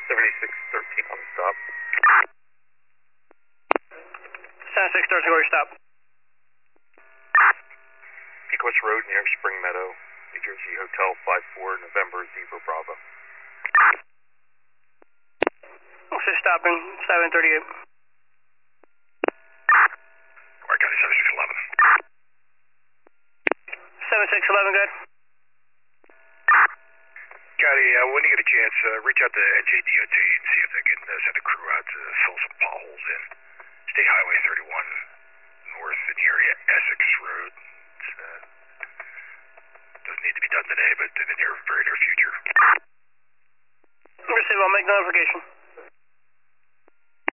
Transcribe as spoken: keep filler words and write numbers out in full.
seventy-six thirteen on the stop. seventy-six thirteen, where you stop? Peak West Road near Spring Meadow, New Jersey Hotel five four November Zebra Bravo. What's this stopping? seven thirty-eight. Orange County seventy-six eleven. seventy-six eleven, good. Scotty, uh, when you get a chance, uh, reach out to N J D O T and see if they can uh, send a crew out to fill some potholes in State Highway thirty-one north in the area, Essex Road. It's, uh, doesn't need to be done today, but in the near, very near future. Receive, I'll make notification.